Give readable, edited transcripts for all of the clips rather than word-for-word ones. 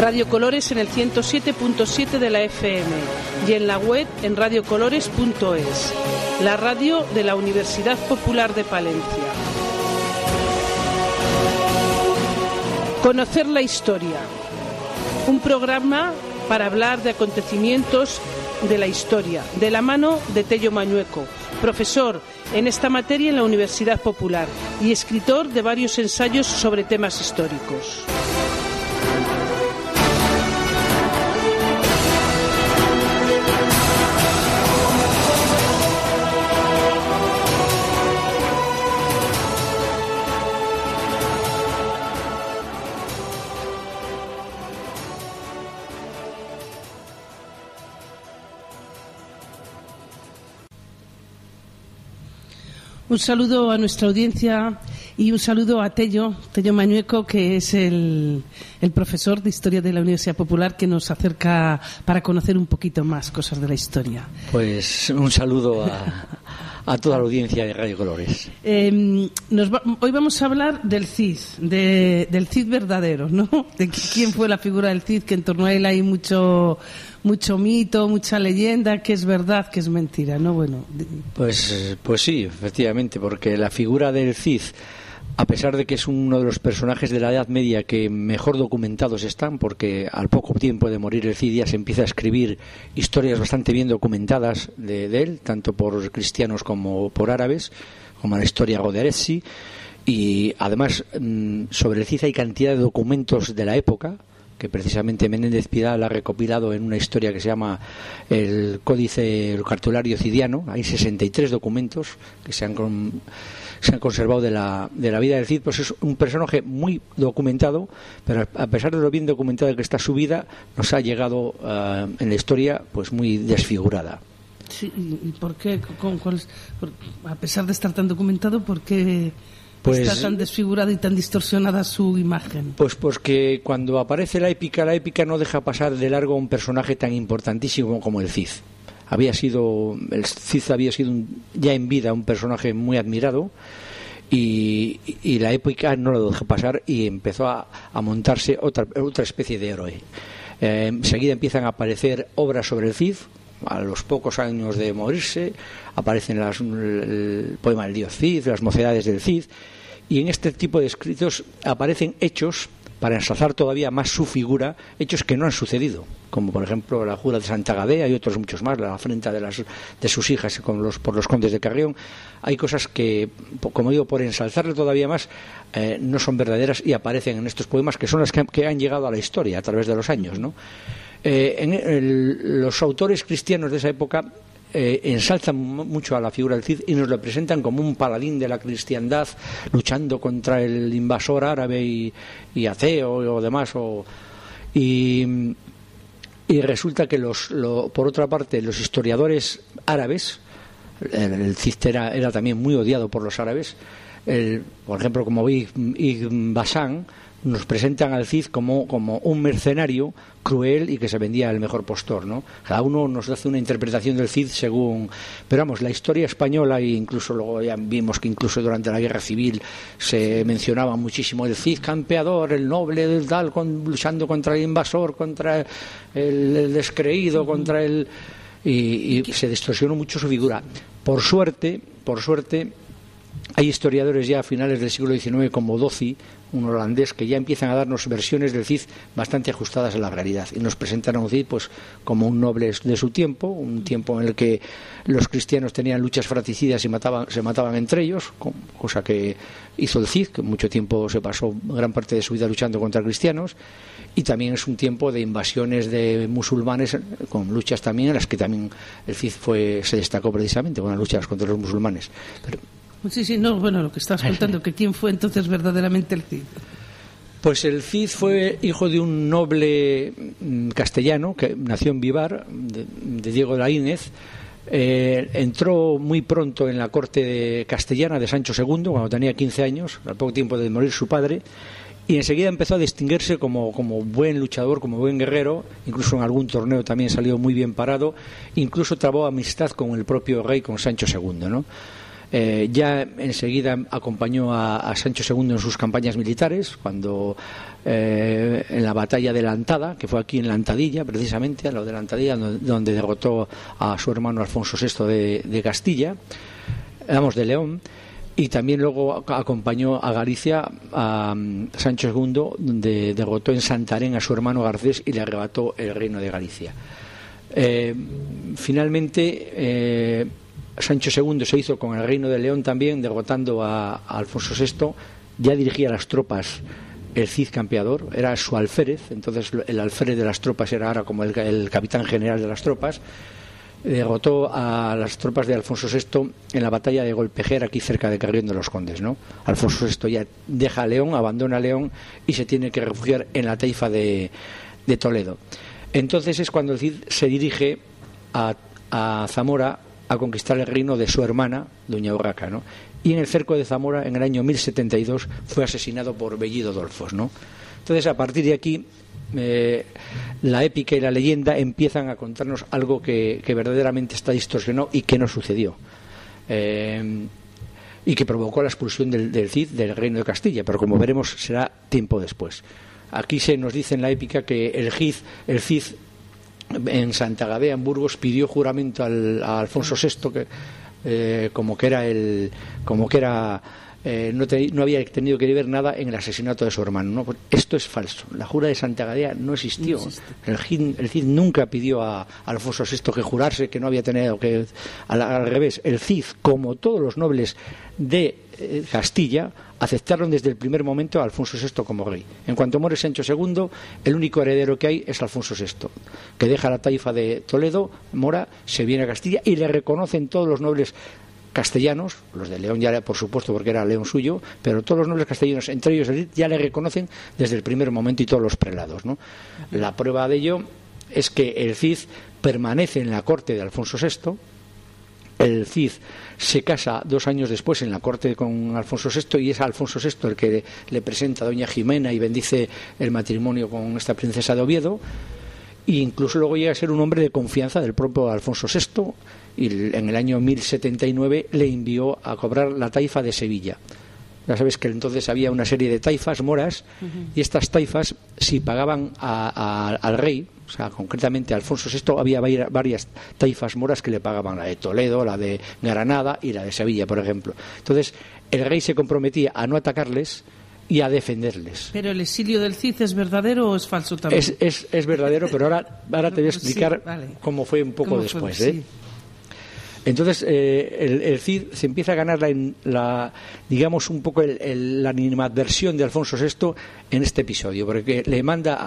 Radio Colores en el 107.7 de la FM y en la web en radiocolores.es, la radio de la Universidad Popular de Palencia. Conocer la historia, un programa para hablar de acontecimientos de la historia, de la mano de Tello Mañueco, profesor en esta materia en la Universidad Popular y escritor de varios ensayos sobre temas históricos. Un saludo a nuestra audiencia y un saludo a Tello Mañueco, que es el profesor de Historia de la Universidad Popular, que nos acerca para conocer un poquito más cosas de la historia. Pues un saludo a toda la audiencia de Radio Colores. Hoy vamos a hablar del Cid, del Cid verdadero, ¿no? De quién fue la figura del Cid, que en torno a él hay mucho mito, mucha leyenda, que es verdad, que es mentira, ¿no? Bueno, pues sí, efectivamente, porque la figura del Cid, a pesar de que es uno de los personajes de la Edad Media que mejor documentados están, porque al poco tiempo de morir el Cid ya se empieza a escribir historias bastante bien documentadas de él, tanto por cristianos como por árabes, como la historia Goderesi, y además sobre el Cid hay cantidad de documentos de la época, que precisamente Menéndez Pidal ha recopilado en una historia que se llama el Códice, el Cartulario Cidiano. Hay 63 documentos que se han conservado de la vida del Cid. Pues es un personaje muy documentado, pero a pesar de lo bien documentado que está su vida, nos ha llegado en la historia pues muy desfigurada. Sí, ¿y por qué? A pesar de estar tan documentado, ¿por qué está tan desfigurada y tan distorsionada su imagen? Pues porque cuando aparece la épica no deja pasar de largo a un personaje tan importantísimo como el Cid. El Cid había sido ya en vida un personaje muy admirado, y la épica no lo dejó pasar y empezó a montarse otra especie de héroe. Enseguida empiezan a aparecer obras sobre el Cid. A los pocos años de morirse aparecen el poema del dios Cid, las mocedades del Cid, y en este tipo de escritos aparecen hechos para ensalzar todavía más su figura, hechos que no han sucedido, como por ejemplo la jura de Santa Gadea y otros muchos más, la afrenta de sus hijas por los condes de Carrión. Hay cosas que, como digo, por ensalzarle todavía más, no son verdaderas y aparecen en estos poemas, que son las que han llegado a la historia a través de los años, ¿no? Los autores cristianos de esa época ensalzan mucho a la figura del Cid y nos lo presentan como un paladín de la cristiandad luchando contra el invasor árabe y ateo o demás, y resulta que por otra parte los historiadores árabes, el Cid era también muy odiado por los árabes, por ejemplo como Ibn Basan, nos presentan al Cid como un mercenario cruel y que se vendía al mejor postor, ¿no? Cada uno nos hace una interpretación del Cid según... Pero vamos, la historia española, e incluso luego ya vimos que incluso durante la Guerra Civil se mencionaba muchísimo el Cid campeador, el noble del tal, luchando contra el invasor, contra el descreído, contra el... Y se distorsionó mucho su figura. Por suerte, hay historiadores ya a finales del siglo XIX como Doci, un holandés, que ya empiezan a darnos versiones del Cid bastante ajustadas a la realidad y nos presentan a un Cid pues como un noble de su tiempo, un tiempo en el que los cristianos tenían luchas fratricidas y se mataban entre ellos, cosa que hizo el Cid, que mucho tiempo se pasó gran parte de su vida luchando contra cristianos, y también es un tiempo de invasiones de musulmanes, con luchas también en las que también el Cid se destacó precisamente con las luchas contra los musulmanes. Sí, no, bueno, lo que estabas contando, que quién fue entonces verdaderamente el Cid. Pues el Cid fue hijo de un noble castellano que nació en Vivar, de Diego de Laínez. Entró muy pronto en la corte castellana de Sancho II, cuando tenía 15 años, al poco tiempo de morir su padre, y enseguida empezó a distinguirse como buen luchador, como buen guerrero. Incluso en algún torneo también salió muy bien parado, incluso trabó amistad con el propio rey, con Sancho II, ¿no? Ya enseguida acompañó a Sancho II en sus campañas militares, cuando en la batalla de la Antada, que fue aquí en la Antadilla, precisamente, a lo de la Antadilla, donde derrotó a su hermano Alfonso VI de Castilla, de León. Y también luego acompañó a Galicia a Sancho II, donde derrotó en Santarém a su hermano Garcés y le arrebató el reino de Galicia. Finalmente, Sancho II se hizo con el reino de León también, derrotando a Alfonso VI. Ya dirigía las tropas el Cid Campeador, era su alférez, entonces el alférez de las tropas era ahora como el capitán general de las tropas. Derrotó a las tropas de Alfonso VI en la batalla de Golpejer, aquí cerca de Carrión de los Condes, ¿no? Alfonso VI ya deja León, abandona León y se tiene que refugiar en la taifa de Toledo. Entonces es cuando el Cid se dirige a Zamora a conquistar el reino de su hermana, doña Urraca, ¿no? Y en el cerco de Zamora, en el año 1072, fue asesinado por Bellido Dolfos, ¿no? Entonces, a partir de aquí, la épica y la leyenda empiezan a contarnos algo que verdaderamente está distorsionado y que no sucedió, y que provocó la expulsión del Cid del reino de Castilla, pero como veremos será tiempo después. Aquí se nos dice en la épica que el Cid en Santa Gadea, en Burgos, pidió juramento a Alfonso VI no había tenido que ver nada en el asesinato de su hermano, ¿no? Pues esto es falso. La jura de Santa Gadea no existió. El Cid nunca pidió a Alfonso VI que jurarse, que no había tenido que... Al revés, el Cid, como todos los nobles de Castilla, aceptaron desde el primer momento a Alfonso VI como rey. En cuanto muere Sancho II, el único heredero que hay es Alfonso VI, que deja la taifa de Toledo, Mora, se viene a Castilla y le reconocen todos los nobles castellanos, los de León ya por supuesto porque era León suyo, pero todos los nobles castellanos, entre ellos el Cid, ya le reconocen desde el primer momento, y todos los prelados, ¿no? La prueba de ello es que el Cid permanece en la corte de Alfonso VI. El Cid se casa 2 años después en la corte con Alfonso VI, y es Alfonso VI el que le presenta a doña Jimena y bendice el matrimonio con esta princesa de Oviedo, e incluso luego llega a ser un hombre de confianza del propio Alfonso VI, y en el año 1079 le envió a cobrar la taifa de Sevilla. Ya sabes que entonces había una serie de taifas moras, y estas taifas, si pagaban al rey, o sea, concretamente a Alfonso VI, había varias taifas moras que le pagaban, la de Toledo, la de Granada y la de Sevilla, por ejemplo. Entonces, el rey se comprometía a no atacarles y a defenderles. ¿Pero el exilio del Cid es verdadero o es falso también? Es verdadero, pero ahora te voy a explicar cómo fue un poco después, sí. Entonces el Cid se empieza a ganar digamos un poco la animadversión de Alfonso VI en este episodio, porque le manda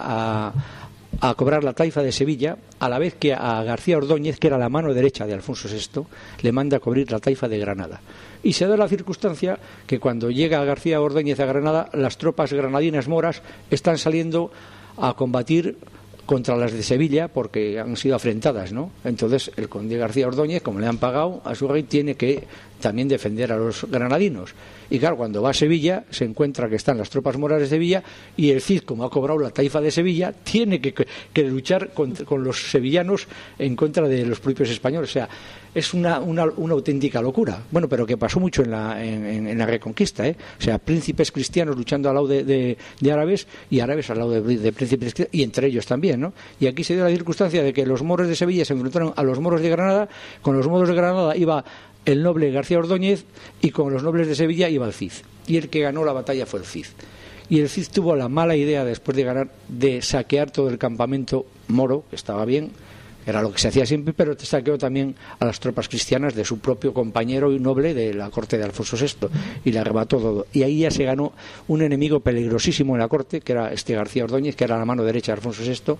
a cobrar la taifa de Sevilla, a la vez que a García Ordóñez, que era la mano derecha de Alfonso VI, le manda a cubrir la taifa de Granada. Y se da la circunstancia que cuando llega García Ordóñez a Granada, las tropas granadinas moras están saliendo a combatir contra las de Sevilla porque han sido afrentadas, ¿no? Entonces el conde García Ordóñez, como le han pagado a su rey, tiene que también defender a los granadinos. Y claro, cuando va a Sevilla se encuentra que están las tropas moras de Sevilla, y el Cid, como ha cobrado la taifa de Sevilla, tiene que luchar con los sevillanos en contra de los propios españoles. O sea, es una auténtica locura. Bueno, pero que pasó mucho en la Reconquista, ¿eh? O sea, príncipes cristianos luchando al lado de árabes, y árabes al lado de príncipes cristianos, y entre ellos también, ¿no? Y aquí se dio la circunstancia de que los moros de Sevilla se enfrentaron a los moros de Granada. Con los moros de Granada iba el noble García Ordóñez, y con los nobles de Sevilla iba el Cid, y el que ganó la batalla fue el Cid. Y el Cid tuvo la mala idea, después de ganar, de saquear todo el campamento moro, que estaba bien, era lo que se hacía siempre, pero saqueó también a las tropas cristianas de su propio compañero y noble de la corte de Alfonso VI, y le arrebató todo. Y ahí ya se ganó un enemigo peligrosísimo en la corte, que era García Ordóñez, que era la mano derecha de Alfonso VI,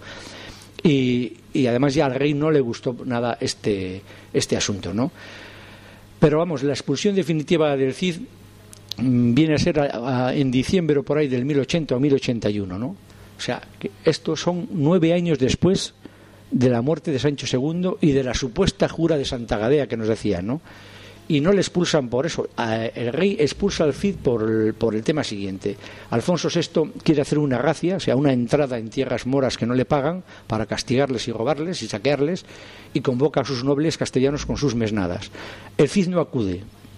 y además ya al rey no le gustó nada este asunto, ¿no? Pero vamos, la expulsión definitiva del Cid viene a ser en diciembre o por ahí del 1080 o 1081, ¿no? O sea, que estos son 9 años después de la muerte de Sancho II y de la supuesta jura de Santa Gadea que nos decían, ¿no? Y no le expulsan por eso. El rey expulsa al Cid por el tema siguiente. Alfonso VI quiere hacer una racia, o sea, una entrada en tierras moras que no le pagan, para castigarles y robarles y saquearles, y convoca a sus nobles castellanos con sus mesnadas. El Cid no acude,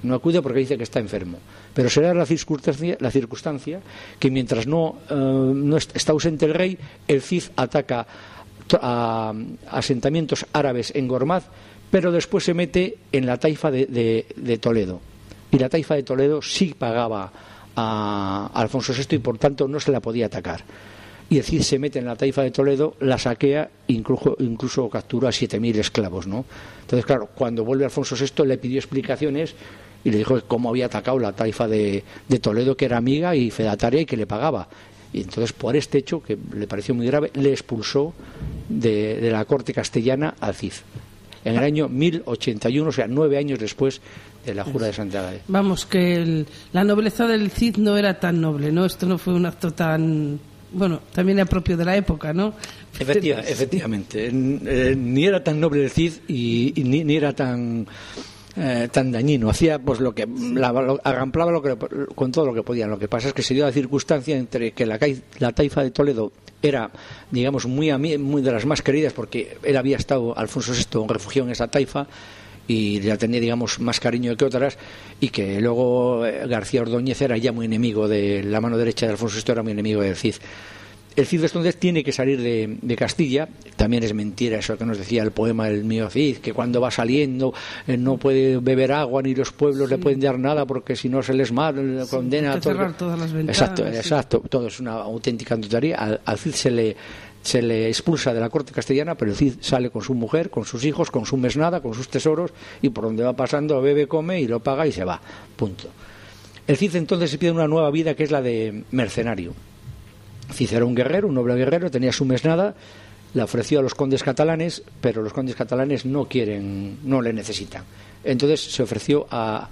no acude porque dice que está enfermo. Pero será la circunstancia que mientras no está ausente el rey, el Cid ataca a asentamientos árabes en Gormaz, pero después se mete en la taifa de Toledo. Y la taifa de Toledo sí pagaba a Alfonso VI y por tanto no se la podía atacar. Y el Cid se mete en la taifa de Toledo, la saquea, incluso captura a 7.000 esclavos, ¿no? Entonces, claro, cuando vuelve Alfonso VI le pidió explicaciones y le dijo cómo había atacado la taifa de Toledo, que era amiga y fedataria y que le pagaba. Y entonces, por este hecho, que le pareció muy grave, le expulsó de la corte castellana al Cid. En el año 1081, o sea, 9 años después de la jura de Santa Águeda. Vamos, que la nobleza del Cid no era tan noble, ¿no? Esto no fue un acto tan... Bueno, también era propio de la época, ¿no? Efectivamente. Ni era tan noble el Cid y ni era tan dañino. Hacía pues agamplaba con todo lo que podía. Lo que pasa es que se dio la circunstancia entre que la taifa de Toledo era, digamos, muy de las más queridas, porque él había estado, Alfonso VI, refugiado en esa taifa y ya tenía, digamos, más cariño que otras, y que luego García Ordóñez era ya muy enemigo de la mano derecha de Alfonso VI, era muy enemigo del Cid. El Cid entonces tiene que salir de Castilla. También es mentira eso que nos decía el poema del mío Cid, que cuando va saliendo no puede beber agua ni los pueblos le pueden dar nada porque si no se les mata, le condena a cerrar todas las ventanas. Exacto, todo es una auténtica tontería. Al Cid se le expulsa de la corte castellana, pero el Cid sale con su mujer, con sus hijos, con su mesnada, con sus tesoros, y por donde va pasando bebe, come y lo paga y se va, punto. El Cid entonces se pide una nueva vida, que es la de mercenario. Cid era un guerrero, un noble guerrero, tenía su mesnada, la ofreció a los condes catalanes, pero los condes catalanes no le necesitan. Entonces se ofreció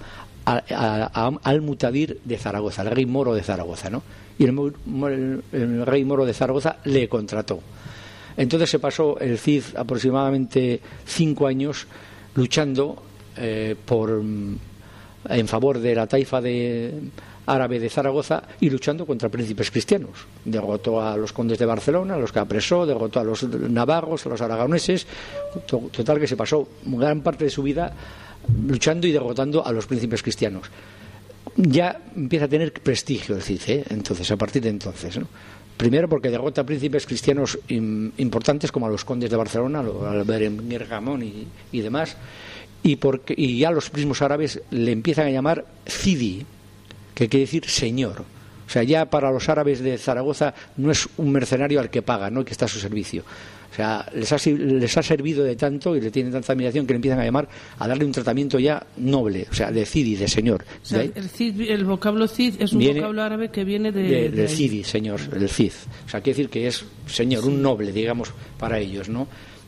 al Mutadir de Zaragoza, al rey moro de Zaragoza, ¿no? Y el rey moro de Zaragoza le contrató. Entonces se pasó el Cid aproximadamente 5 años luchando en favor de la taifa árabe de Zaragoza y luchando contra príncipes cristianos. Derrotó a los condes de Barcelona, a los que apresó, derrotó a los navarros, a los aragoneses. Total, que se pasó gran parte de su vida luchando y derrotando a los príncipes cristianos. Ya empieza a tener prestigio el Cid, entonces, a partir de entonces, ¿no? Primero porque derrota a príncipes cristianos importantes como a los condes de Barcelona, al Berenguer Gamón y demás, y ya los mismos árabes le empiezan a llamar Cidi, que quiere decir señor. O sea, ya para los árabes de Zaragoza no es un mercenario al que paga, ¿no?, que está a su servicio. O sea, les ha servido de tanto y le tienen tanta admiración que le empiezan a darle un tratamiento ya noble, o sea, de Cidi, de señor. O sea, el vocablo Cid es un vocablo árabe que viene de Cidi, señor, el Cid. O sea, quiere decir que es señor, un noble, digamos, para ellos, ¿no?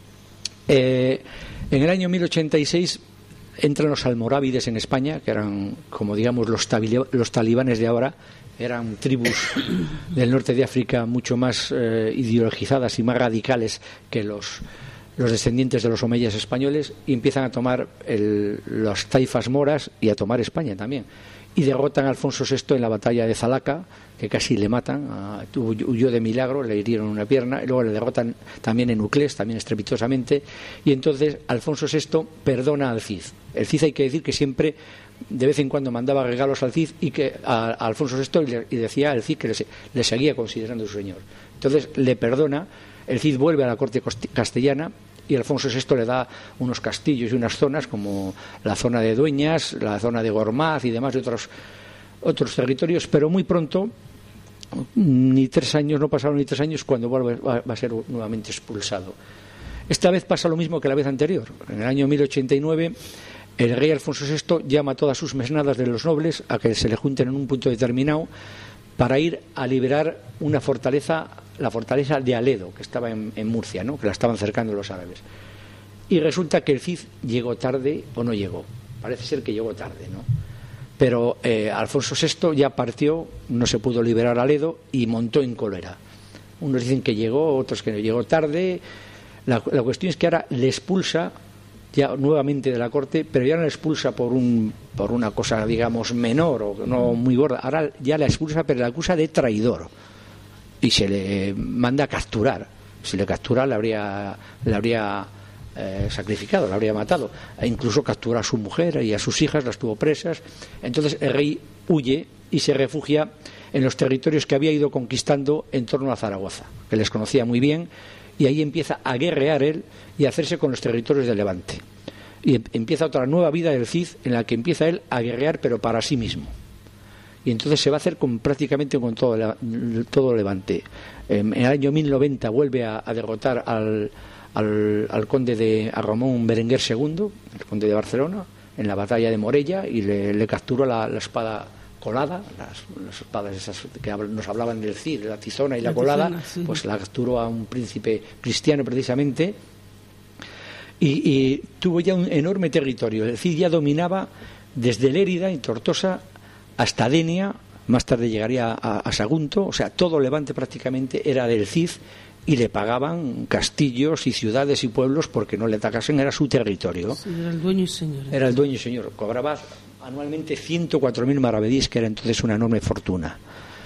En el año 1086 entran los almorávides en España, que eran, como digamos, los talibanes de ahora. Eran tribus del norte de África mucho más ideologizadas y más radicales que los descendientes de los omeyas españoles, y empiezan a tomar las taifas moras y a tomar España también. Y derrotan a Alfonso VI en la batalla de Zalaca, que casi le matan, huyó de milagro, le hirieron una pierna, y luego le derrotan también en Uclés, también estrepitosamente, y entonces Alfonso VI perdona al Cid. El Cid, hay que decir que siempre, de vez en cuando, mandaba regalos al Cid y que a Alfonso VI, y decía al Cid que le seguía considerando su señor. Entonces le perdona, el Cid vuelve a la corte castellana y Alfonso VI le da unos castillos y unas zonas como la zona de Dueñas, la zona de Gormaz y demás, de otros territorios, pero muy pronto, no pasaron ni 3 años cuando va a ser nuevamente expulsado. Esta vez pasa lo mismo que la vez anterior. En el año 1089 el rey Alfonso VI llama a todas sus mesnadas de los nobles a que se le junten en un punto determinado para ir a liberar una fortaleza, la fortaleza de Aledo, que estaba en Murcia, ¿no?, que la estaban cercando los árabes. Y resulta que el Cid llegó tarde o no llegó. Parece ser que llegó tarde, ¿no? Pero Alfonso VI ya partió, no se pudo liberar Aledo y montó en cólera. Unos dicen que llegó, otros que no llegó tarde. La cuestión es que ahora le expulsa ya nuevamente de la corte, pero ya no la expulsa por una cosa, digamos, menor o no muy gorda. Ahora ya la expulsa, pero la acusa de traidor y se le manda a capturar. Si le captura, le habría sacrificado, la habría matado, e incluso capturó a su mujer y a sus hijas, las tuvo presas. Entonces el rey huye y se refugia en los territorios que había ido conquistando en torno a Zaragoza, que les conocía muy bien, y ahí empieza a guerrear él y a hacerse con los territorios de Levante. Y empieza otra nueva vida del Cid, en la que empieza él a guerrear, pero para sí mismo. Y entonces se va a hacer prácticamente con todo Levante. En el año 1090 vuelve a derrotar al conde a Ramón Berenguer II, el conde de Barcelona, en la batalla de Morella, y le capturó la espada colada, las espadas esas que nos hablaban del Cid, la tizona y la colada, sí. Pues la capturó a un príncipe cristiano precisamente, y tuvo ya un enorme territorio. El Cid ya dominaba desde Lérida y Tortosa hasta Denia, más tarde llegaría a Sagunto, o sea, todo Levante prácticamente era del Cid, y le pagaban castillos y ciudades y pueblos porque no le atacasen, era su territorio. Sí, era el dueño y señor. Era el dueño y señor. Cobraba anualmente 104.000 maravedís, que era entonces una enorme fortuna.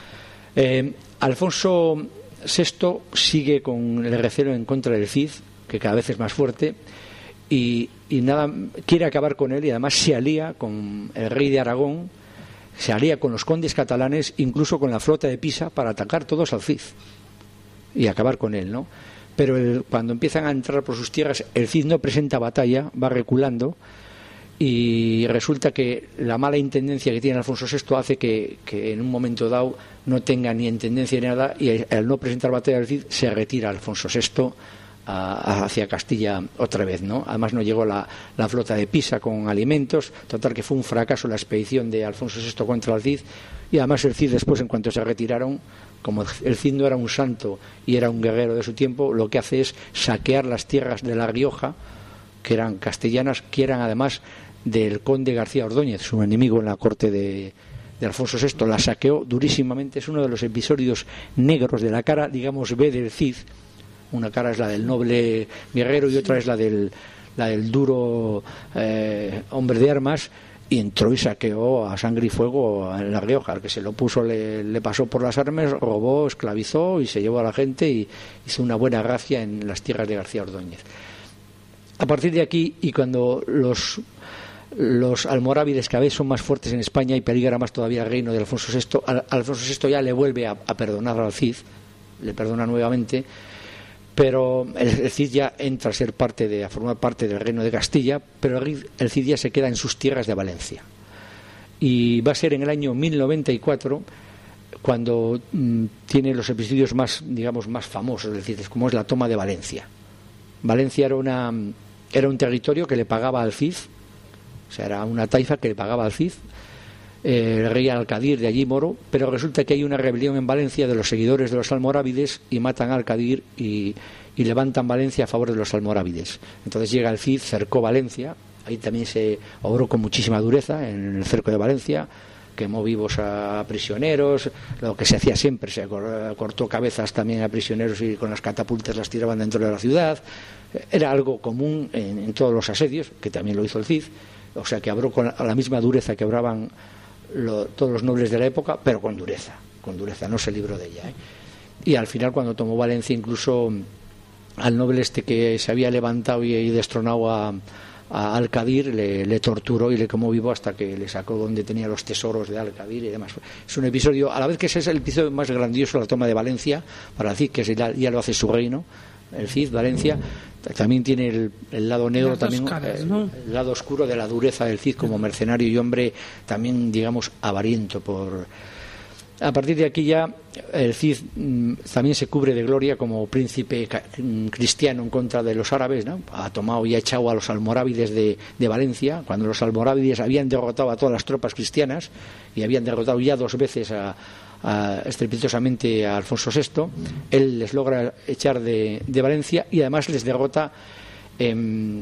Alfonso VI sigue con el recelo en contra del Cid, que cada vez es más fuerte, y nada, quiere acabar con él, y además se alía con el rey de Aragón, se alía con los condes catalanes, incluso con la flota de Pisa, para atacar todos al Cid y acabar con él, ¿no? Pero cuando empiezan a entrar por sus tierras, el Cid no presenta batalla, va reculando, y resulta que la mala intendencia que tiene Alfonso VI hace que en un momento dado no tenga ni intendencia ni nada, y al no presentar batalla del Cid se retira Alfonso VI hacia Castilla otra vez, ¿no? Además no llegó la flota de Pisa con alimentos, total que fue un fracaso la expedición de Alfonso VI contra el Cid, y además el Cid después, en cuanto se retiraron, como el Cid no era un santo y era un guerrero de su tiempo, lo que hace es saquear las tierras de La Rioja, que eran castellanas, que eran además del conde García Ordóñez, su enemigo en la corte de Alfonso VI. La saqueó durísimamente. Es uno de los episodios negros de la cara, digamos, B del Cid. Una cara es la del noble guerrero y otra es la del duro hombre de armas, y entró y saqueó a sangre y fuego en La Rioja. Al que se lo puso le pasó por las armas, robó, esclavizó y se llevó a la gente, y hizo una buena gracia en las tierras de García Ordóñez. A partir de aquí, y cuando los almorávides cada vez son más fuertes en España y peligra más todavía el reino de Alfonso VI, Alfonso VI ya le vuelve a perdonar al Cid, le perdona nuevamente, pero el Cid ya entra a formar parte del reino de Castilla, pero el Cid ya se queda en sus tierras de Valencia. Y va a ser en el año 1094 cuando tiene los episodios más, digamos, más famosos del Cid, como es la toma de Valencia. Valencia era un territorio que le pagaba al Cid, o sea, era una taifa que le pagaba al Cid, el rey Alcadir de allí moro, pero resulta que hay una rebelión en Valencia de los seguidores de los almorávides, y matan a Alcadir y levantan Valencia a favor de los almorávides. Entonces llega el Cid, cercó Valencia, ahí también se obró con muchísima dureza en el cerco de Valencia, quemó vivos a prisioneros, lo que se hacía siempre, se cortó cabezas también a prisioneros y con las catapultas las tiraban dentro de la ciudad. Era algo común en todos los asedios, que también lo hizo el Cid, o sea que obró con la misma dureza que obraban todos los nobles de la época, pero con dureza, no se libró de ella, ¿eh? Y al final, cuando tomó Valencia, incluso al noble que se había levantado y destronado a Alcadir, le torturó y le quemó vivo hasta que le sacó donde tenía los tesoros de Alcadir y demás. Es un episodio, a la vez que ese es el episodio más grandioso, la toma de Valencia, para decir que ya lo hace su reino, el Cid, Valencia. También tiene el lado negro, también caras, ¿no? El lado oscuro de la dureza del Cid como mercenario y hombre también, digamos, avariento. A partir de aquí ya el Cid también se cubre de gloria como príncipe cristiano en contra de los árabes, ¿no? Ha tomado y ha echado a los almorávides de Valencia, cuando los almorávides habían derrotado a todas las tropas cristianas y habían derrotado ya 2 veces estrepitosamente a Alfonso VI. Él les logra echar de Valencia, y además les derrota en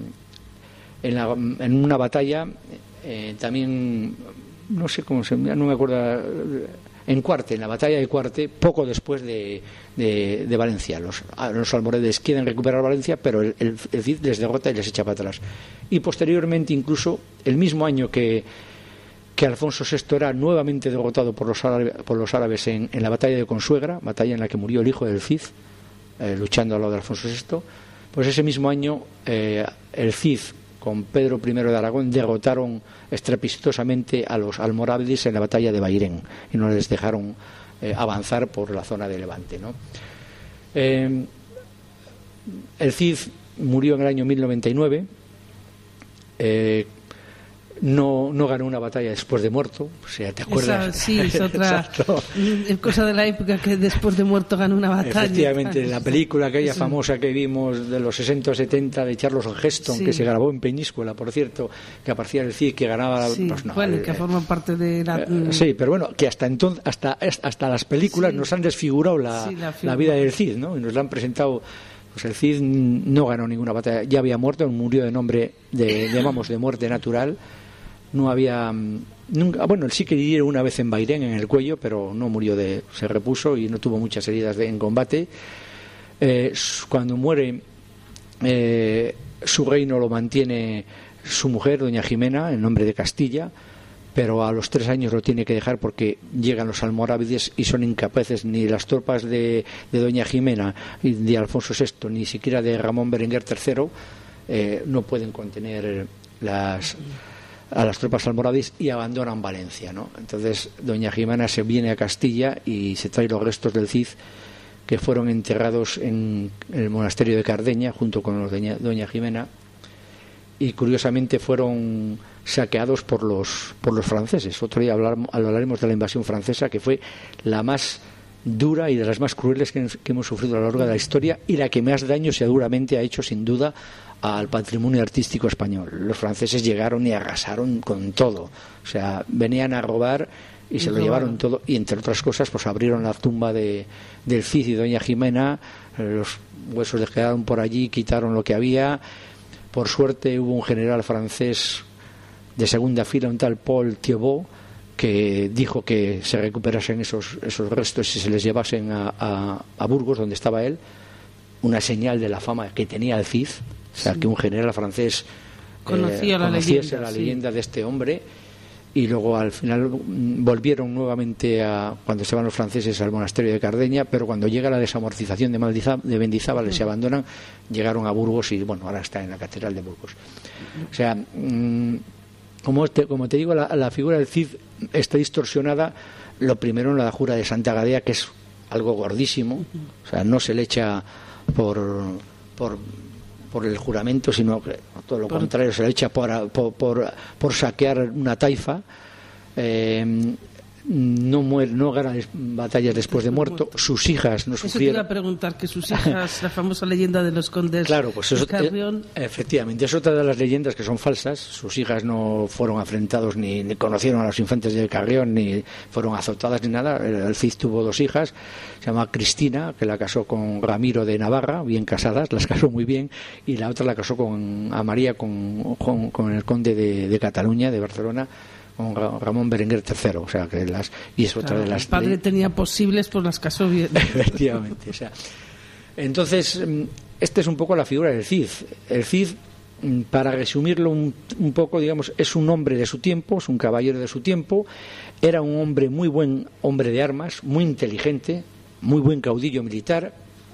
una batalla, también no sé cómo se llama, no me acuerdo, en Cuarte, en la batalla de Cuarte, poco después de Valencia. Los almorávides quieren recuperar Valencia, pero el Cid les derrota y les echa para atrás. Y posteriormente, incluso el mismo año que Alfonso VI era nuevamente derrotado por los árabes en la batalla de Consuegra, batalla en la que murió el hijo del Cid, luchando al lado de Alfonso VI, Pues ese mismo año el Cid con Pedro I de Aragón derrotaron estrepitosamente a los almorávides en la batalla de Bairén y no les dejaron avanzar por la zona de Levante, ¿no? El Cid murió en el año 1099. No ganó una batalla después de muerto, o sea, ¿te acuerdas? Sí, es otra cosa de la época, que después de muerto ganó una batalla. Efectivamente, la película aquella famosa que vimos de los 60 o 70 de Charles Heston, que se grabó en Peñíscola, por cierto, que aparecía el Cid que ganaba... pues no, bueno, que forma parte de la... sí, pero bueno, que hasta entonces, hasta las películas nos han desfigurado la vida del Cid, ¿no? Y nos la han presentado... Pues el Cid no ganó ninguna batalla, ya había muerto, murió de muerte natural. No había nunca, bueno, él sí que hirió una vez en Bairén en el cuello, pero no murió, se repuso y no tuvo muchas heridas en combate. Cuando muere, su reino lo mantiene su mujer, doña Jimena, en nombre de Castilla, pero a los 3 años lo tiene que dejar porque llegan los almorávides y son incapaces, ni las tropas de doña Jimena y de Alfonso VI, ni siquiera de Ramón Berenguer III, no pueden contener a las tropas almorávides y abandonan Valencia, ¿no? Entonces doña Jimena se viene a Castilla y se trae los restos del Cid, que fueron enterrados en el monasterio de Cardeña junto con los de doña Jimena, y curiosamente fueron saqueados por los franceses. Otro día hablaremos de la invasión francesa, que fue la más dura y de las más crueles que hemos sufrido a lo largo de la historia, y la que más daño seguramente ha hecho sin duda al patrimonio artístico español. Los franceses llegaron y arrasaron con todo, o sea, venían a robar y se lo llevaron todo, y entre otras cosas pues abrieron la tumba del Cid y doña Jimena, los huesos les quedaron por allí, quitaron lo que había. Por suerte hubo un general francés de segunda fila, un tal Paul Thibault, que dijo que se recuperasen esos restos y se les llevasen a Burgos, donde estaba él, una señal de la fama que tenía el Cid. O sea, que un general francés conociese la leyenda de este hombre. Y luego al final volvieron nuevamente cuando se van los franceses al monasterio de Cardeña, pero cuando llega la desamortización de Mendizábal, se abandonan, llegaron a Burgos y bueno, ahora está en la catedral de Burgos. O sea, como te digo, la figura del Cid está distorsionada, lo primero en la jura de Santa Gadea, que es algo gordísimo, o sea, no se le echa por el juramento, sino que todo lo contrario, se le echa por saquear una taifa. No gana batallas después de muerto. Sus hijas no sufrieron. Eso te iba a preguntar, que sus hijas, la famosa leyenda de los condes, claro, pues eso, Carrión. Efectivamente, es otra de las leyendas que son falsas. Sus hijas no fueron afrentados, ni conocieron a los infantes de Carrión, ni fueron azotadas ni nada. El Cid tuvo 2 hijas, se llama Cristina, que la casó con Ramiro de Navarra, bien casadas, las casó muy bien, y la otra la casó a María con el conde de Cataluña, de Barcelona, con Ramón Berenguer III, o sea, y es otra de las... El padre tenía posibles, pues las casó bien. Efectivamente, o sea. Entonces, esta es un poco la figura del Cid. El Cid, para resumirlo un poco, digamos, es un hombre de su tiempo, es un caballero de su tiempo, era un hombre muy buen hombre de armas, muy inteligente, muy buen caudillo militar,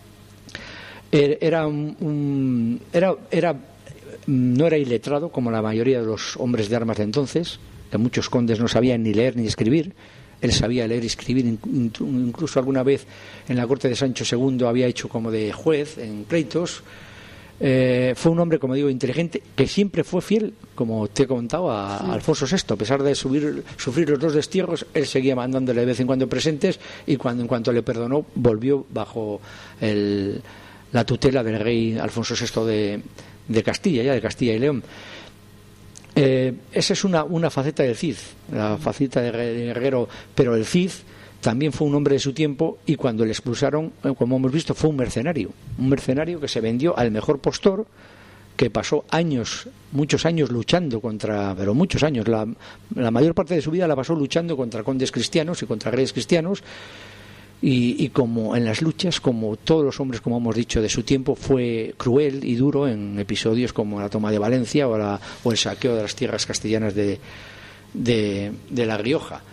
no era iletrado como la mayoría de los hombres de armas de entonces, que muchos condes no sabían ni leer ni escribir. Él sabía leer y escribir, incluso alguna vez en la corte de Sancho II había hecho como de juez en pleitos. Fue un hombre, como digo, inteligente, que siempre fue fiel, como te he contado, a Alfonso VI. A pesar de sufrir los 2 destierros, él seguía mandándole de vez en cuando presentes, y en cuanto le perdonó, volvió bajo la tutela del rey Alfonso VI de Castilla, de Castilla y León. Esa es una faceta del Cid, la faceta de guerrero, pero el Cid también fue un hombre de su tiempo, y cuando le expulsaron, como hemos visto, fue un mercenario que se vendió al mejor postor, que pasó muchos años luchando pero muchos años, la mayor parte de su vida la pasó luchando contra condes cristianos y contra reyes cristianos. Y como en las luchas, como todos los hombres, como hemos dicho, de su tiempo, fue cruel y duro en episodios como la toma de Valencia o el saqueo de las tierras castellanas de La Rioja.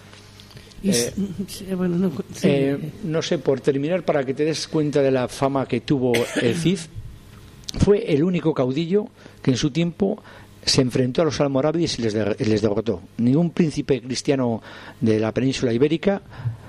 No sé, por terminar, para que te des cuenta de la fama que tuvo el Cid, fue el único caudillo que en su tiempo se enfrentó a los almorávides y les derrotó. Ningún príncipe cristiano de la península ibérica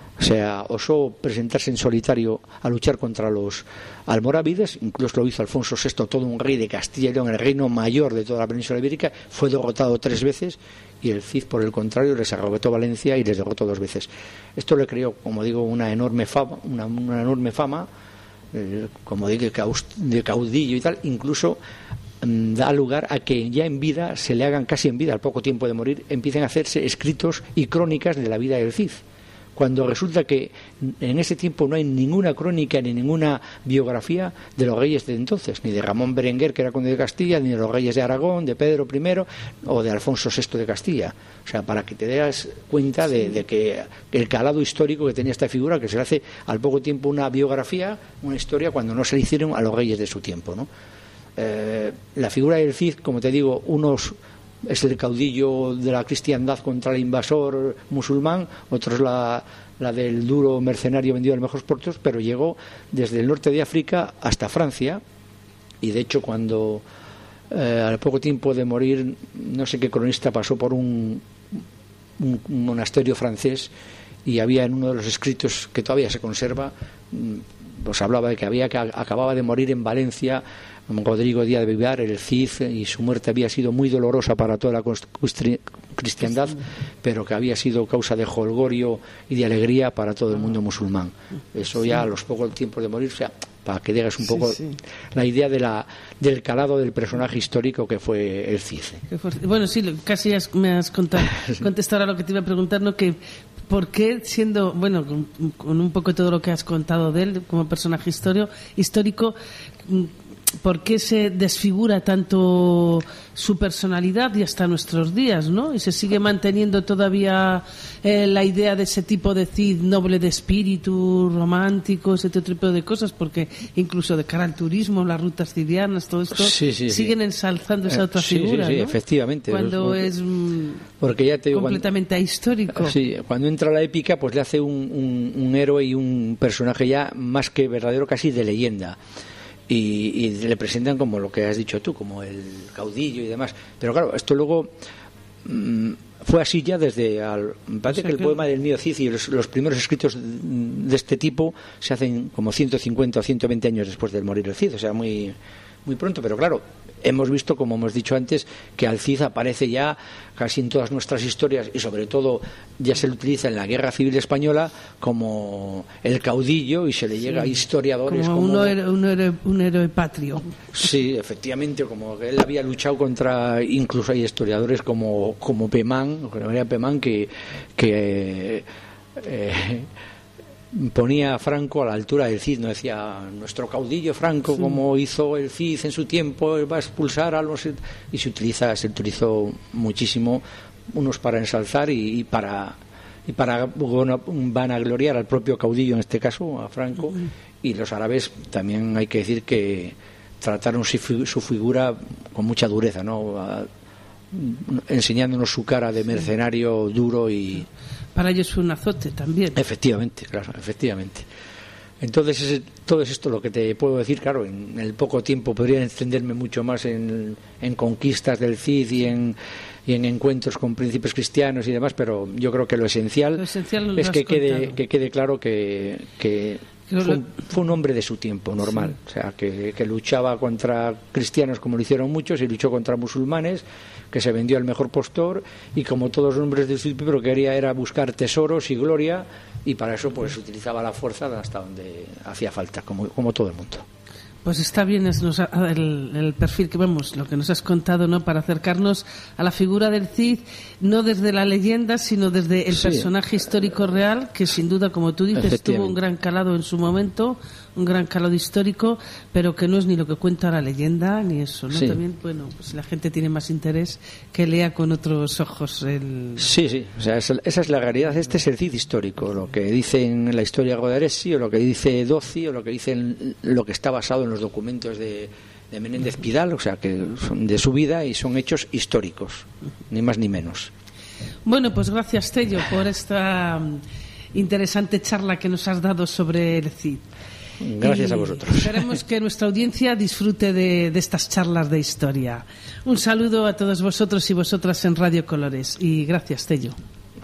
osó presentarse en solitario a luchar contra los almorávides. Incluso lo hizo Alfonso VI, todo un rey de Castilla y León, el reino mayor de toda la península ibérica. Fue derrotado 3 veces y el Cid, por el contrario, les arrebató Valencia y les derrotó 2 veces. Esto le creó, como digo, una enorme fama, como digo, de caudillo y tal. Incluso da lugar a que ya en vida se le hagan, casi en vida, al poco tiempo de morir, empiecen a hacerse escritos y crónicas de la vida del Cid, cuando resulta que en ese tiempo no hay ninguna crónica ni ninguna biografía de los reyes de entonces, ni de Ramón Berenguer, que era conde de Castilla, ni de los reyes de Aragón, de Pedro I o de Alfonso VI de Castilla. O sea, para que te das cuenta de que el calado histórico que tenía esta figura, que se le hace al poco tiempo una biografía, una historia, cuando no se le hicieron a los reyes de su tiempo, ¿no? La figura del Cid, como te digo, es el caudillo de la cristiandad contra el invasor musulmán, otro es la del duro mercenario vendido a los mejores puertos, pero llegó desde el norte de África hasta Francia. Y de hecho, cuando al poco tiempo de morir, no sé qué cronista pasó por un monasterio francés, y había en uno de los escritos, que todavía se conserva, pues hablaba de que acababa de morir en Valencia Rodrigo Díaz de Vivar, el Cid, y su muerte había sido muy dolorosa para toda la cristiandad, pero que había sido causa de jolgorio y de alegría para todo el mundo musulmán. Eso ya a los pocos tiempos de morir, o sea, para que digas un poco la idea del calado del personaje histórico que fue el Cid. Bueno, sí, casi me has contestado a lo que te iba a preguntar, ¿no? Que ¿por qué, siendo, bueno, con un poco todo lo que has contado de él como personaje histórico, por qué se desfigura tanto su personalidad y hasta nuestros días, ¿no? Y se sigue manteniendo todavía la idea de ese tipo de Cid noble de espíritu, romántico, ese tipo de cosas, porque incluso de cara al turismo, las rutas cidianas, todo esto, siguen ensalzando esa otra figura, sí, ¿no? Efectivamente. Cuando es porque ya te digo, completamente ahistórico. Sí, cuando entra la épica, pues le hace un héroe y un personaje ya más que verdadero, casi de leyenda. Y le presentan como lo que has dicho tú, como el caudillo y demás. Pero claro, esto luego fue así ya desde... me parece que el poema del Mío Cid y los primeros escritos de este tipo se hacen como 150 o 120 años después de morir el Cid, o sea, muy, muy pronto. Pero claro, hemos visto, como hemos dicho antes, que al Cid aparece ya casi en todas nuestras historias, y sobre todo ya se le utiliza en la Guerra Civil Española como el caudillo, y se le llega a historiadores como un héroe patrio. Sí, efectivamente, como que él había luchado contra, incluso hay historiadores como Pemán, que ponía a Franco a la altura del Cid, no decía nuestro caudillo Franco, como hizo el Cid en su tiempo, va a expulsar a los... Y se utilizó muchísimo, unos para ensalzar y para vanagloriar al propio caudillo, en este caso a Franco. Y los árabes también hay que decir que trataron su figura con mucha dureza, ¿no? Enseñándonos su cara de mercenario duro y... Para ellos fue un azote también. Efectivamente, claro, efectivamente. Entonces, todo es esto lo que te puedo decir. Claro, en el poco tiempo podría extenderme mucho más en conquistas del Cid y en encuentros con príncipes cristianos y demás, pero yo creo que lo esencial es que quede claro que fue un hombre de su tiempo, normal. Sí. O sea, que luchaba contra cristianos como lo hicieron muchos, y luchó contra musulmanes, que se vendió al mejor postor, y como todos los hombres de su tiempo, lo que quería era buscar tesoros y gloria, y para eso pues utilizaba la fuerza hasta donde hacía falta, como todo el mundo. Pues está bien el perfil que vemos, lo que nos has contado, ¿no? Para acercarnos a la figura del Cid, no desde la leyenda, sino desde el personaje histórico real, que sin duda, como tú dices, tuvo un gran calado en su momento, un gran calado histórico, pero que no es ni lo que cuenta la leyenda ni eso, ¿no? Sí. También, bueno, pues la gente tiene más interés que lea con otros ojos Sí, o sea, esa es la realidad. Este es el Cid histórico, lo que dice en la historia de Godaresi, o lo que dice Doci, o lo que dice lo que está basado en los documentos de Menéndez Pidal, o sea, que son de su vida y son hechos históricos, ni más ni menos. Bueno, pues gracias, Tello, por esta interesante charla que nos has dado sobre el Cid. Gracias a vosotros. Esperemos que nuestra audiencia disfrute de estas charlas de historia. Un saludo a todos vosotros y vosotras en Radio Colores y gracias, Tello.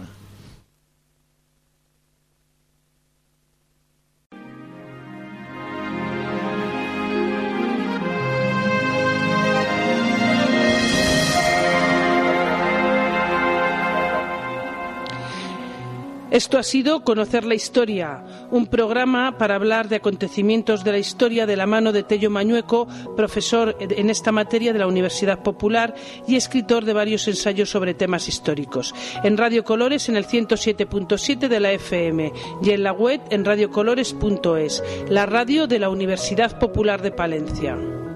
Esto ha sido Conocer la Historia, un programa para hablar de acontecimientos de la historia de la mano de Tello Mañueco, profesor en esta materia de la Universidad Popular y escritor de varios ensayos sobre temas históricos. En Radio Colores en el 107.7 de la FM y en la web en radiocolores.es, la radio de la Universidad Popular de Palencia.